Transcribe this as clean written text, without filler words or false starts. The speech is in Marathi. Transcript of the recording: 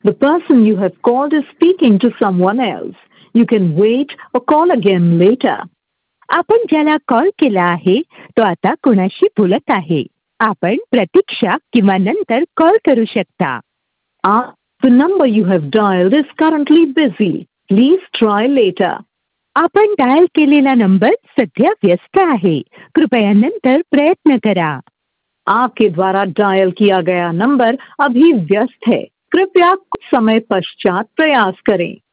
The person you have called is speaking to someone else. You can wait or call again later. आपण ज्याला कॉल केला आहे तो आता कुणाशी बोलत आहे. आपण प्रतीक्षा किंवा नंतर कॉल करू शकता. The number you have dialed is currently busy. Please try later. आपण डायल केलेला नंबर सध्या व्यस्त आहे. कृपया नंतर प्रयत्न करा. आपके द्वारा डायल किया गया नंबर अभी व्यस्त है. कृपया कुछ समय पश्चात प्रयास करें.